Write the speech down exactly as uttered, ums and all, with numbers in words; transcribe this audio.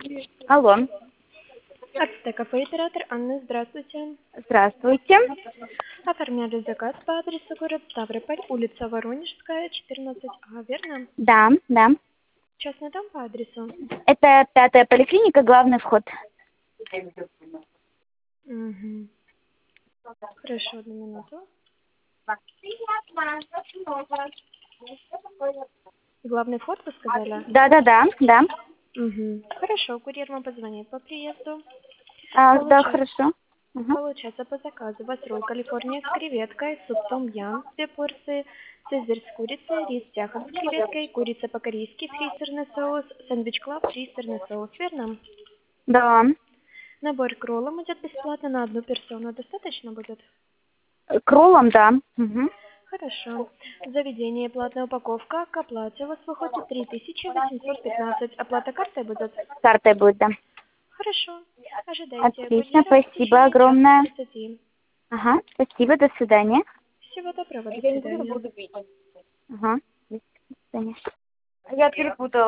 Алло. Ацтека, оператор Анна, здравствуйте. Здравствуйте. Оформляли заказ по адресу город Ставрополь, улица Воронежская, четырнадцать А, верно? Да, да. Частный дом по адресу? Это пятая поликлиника, главный вход. Угу. Хорошо, одну минуту. Главный вход, вы сказали? Да, да, да, да. Угу. Хорошо, курьер вам позвонит по приезду. А, да, Получается, хорошо. Угу. получается по заказу у вас ролл Калифорния с креветкой, суп том ям, две порции, цезарь с курицей, рис тяхов с креветкой, курица по-корейски, фри сырный соус, сэндвич клаб, фри сырный соус, верно? Да. Набор к роллам идет бесплатно на одну персону. Достаточно будет? К роллам, да. Угу. Хорошо. Заведение, платная упаковка. К оплате у вас выходит три тысячи восемьсот пятнадцать. Оплата картой будет? Картой будет, да. Хорошо. Ожидайте Отлично, курьера в спасибо течение часа огромное. тридцати. Ага, спасибо, до свидания. Всего доброго, до свидания. Ага, до свидания. Я перепутала.